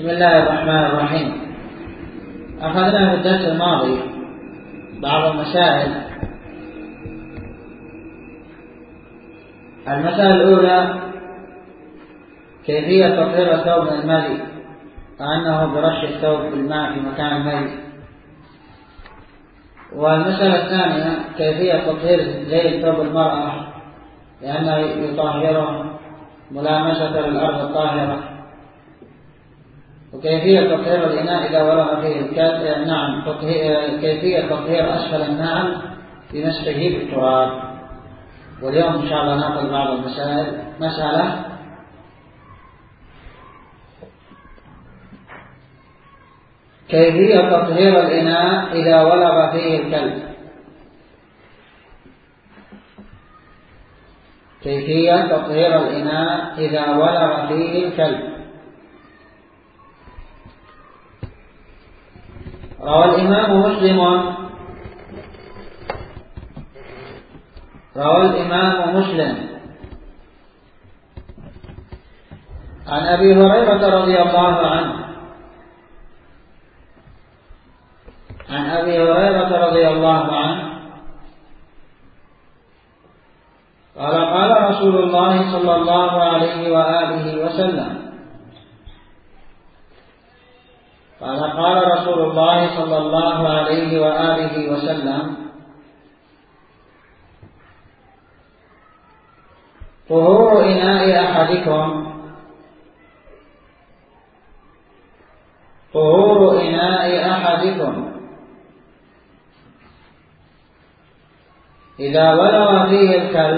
بسم الله الرحمن الرحيم. أخذنا في الدرس الماضي بعض المسائل. المسألة الأولى كيفية تطهير الثوب من المذي، كأنه برش الثوب بالماء في مكان المذي. والمسألة الثانية كيفية تطهير زي ثوب المرأة لأنه يطهره ملامسة للأرض الطاهرة. وكيفية تطهير الإناء إذا ولغ فيه الكلب، كيفية تطهير أسفل النعل بمسحه بالتراب. واليوم إن شاء الله نأخذ بعض المسائل. مسألة كيفية تطهير الإناء إذا ولغ فيه الكلب. كيفية تطهير الإناء إذا ولغ فيه الكلب. روى الإمام مسلم عن أبي هريرة رضي الله عنه قال قال رسول الله صلى الله عليه وآله وسلم طهور إناء أحدكم إذا ولغ فيه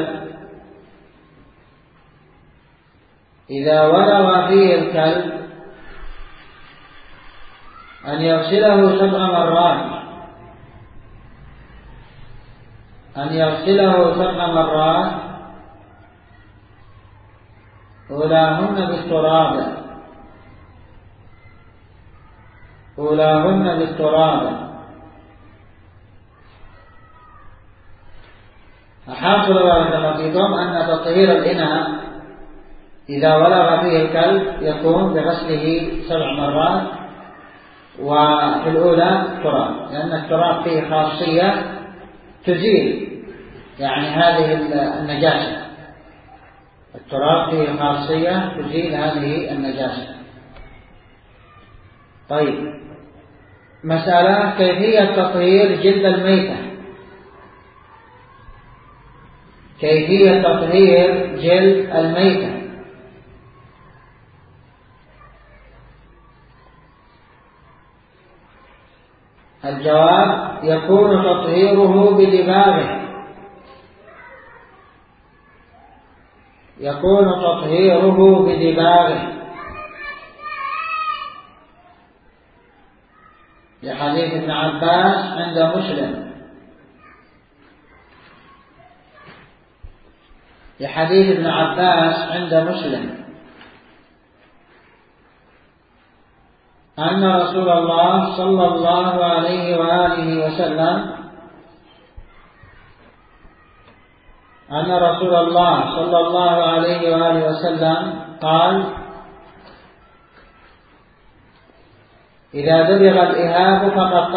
الكلب أن يغسله 7 مرات أولاهن بالتراب. حاصل بارك فيكم أن تطهير الإناء إذا ولغ فيه الكلب يكون بغسله 7 مرات، وفي الأولى تراب، لأن التراب فيه خاصية تزيل يعني هذه النجاسة. التراب فيه خاصية تزيل هذه النجاسة. طيب، مسألة كيفية تطهير جلد الميتة. كيفية تطهير جلد الميتة. الجواب يكون تطهيره بدباغه لحديث ابن عباس عند مسلم. أن رسول الله صلى الله عليه وآله وسلم قال: إذا دبغ الإهاب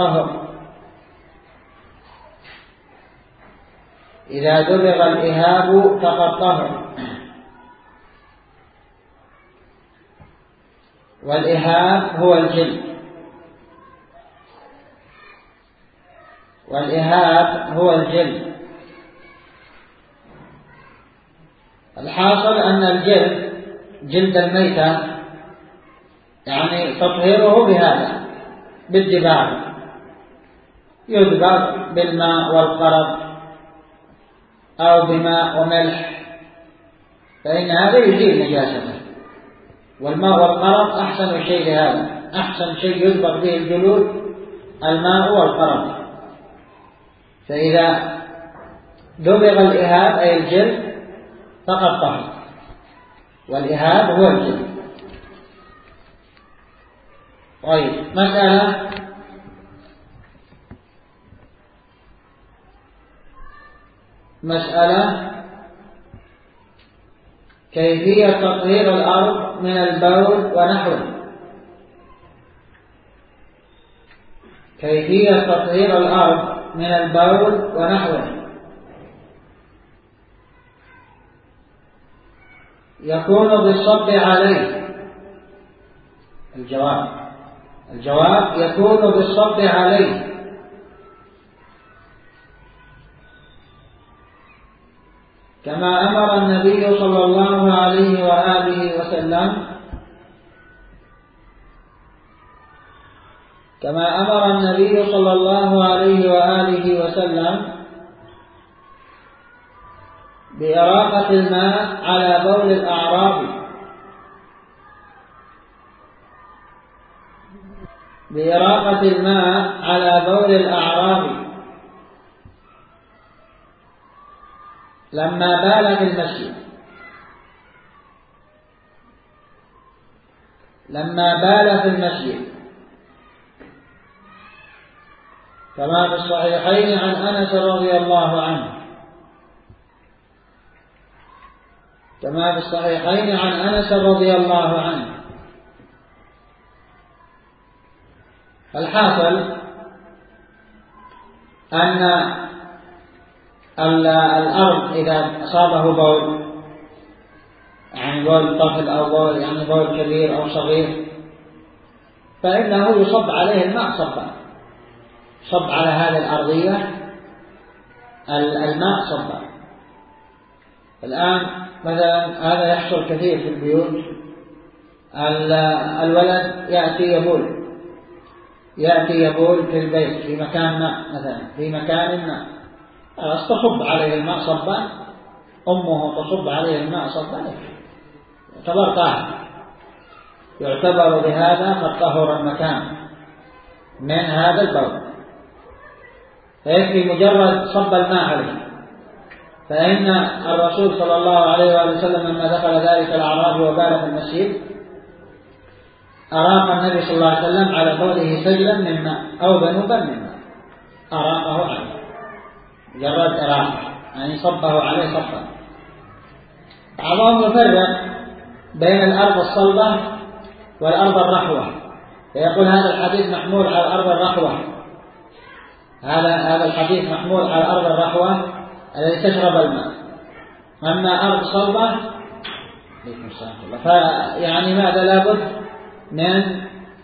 فقد طهر. والإهاب هو الجلد. الحاصل أن جلد الميتة يعني تطهيره بهذا، بالدباغ، يدبغ بالماء والقرض أو بماء وملح، فإن هذا يزيل نجاسته. والماء والقرض أحسن شيء لهذا، أحسن شيء يدبغ به الجلود الماء والقرض. فإذا دبغ الإهاب أي الجلد فقد طهر، والإهاب هو الجلد. طيب، مسألة كيفية تطهير الأرض من البول ونحوه. كيفية تطهير الأرض من البول ونحوه. يكون بالصب عليه. الجواب يكون بالصب عليه، كما أمر النبي صلى الله عليه وآله وسلم بإراقة الماء على بول الأعرابي، لما بال في المسجد، كما في الصحيحين عن أنس رضي الله عنه. الحاصل أن الأرض إذا أصابه بول، يعني بول طفل أو بول كبير أو صغير، فإنه يصب عليه الماء صبا، صب على هذه الأرضية الماء صبا. الآن مثلا هذا يحصل كثير في البيوت، الولد يأتي يبول في البيت في مكان ما، مثلا في مكان ما، تصب عليه الماء صبا، أمه تصب عليه الماء صبا، يعتبر طاهر، يعتبر بهذا قد طهر المكان من هذا البول، فيكفي مجرد صب الماء عليه. فإن الرسول صلى الله عليه وآله وسلم لما دخل ذلك الأعرابي وبال في المسجد، أراق النبي صلى الله عليه وسلم على بوله سجلا من ماء أو ذنوبا من ماء، أراقه عليه، مجرد إراقة يعني صبه عليه صبا. بعضهم يفرق بين الأرض الصلبة والأرض الرخوة، فيقول هذا الحديث محمول على الأرض الرخوة، هذا الحديث محمول على الأرض الرخوة التي تشرب الماء. أما أرض صلبة فيعني ماذا لابد من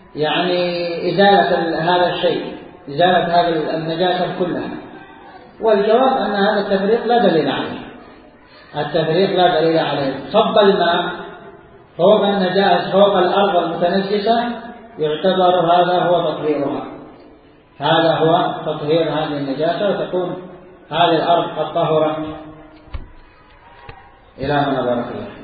إزالة هذا الشيء، إزالة هذه النجاسة كلها. والجواب أن هذا التفريق لا دليل عليه. صب الماء فوق النجاسة، فوق الأرض المتنجسة، يعتبر هذا هو تطهيرها، هذا هو تطهير هذه النجاسة، وتكون هذه الأرض قد طهرت. إلى من بارك الله.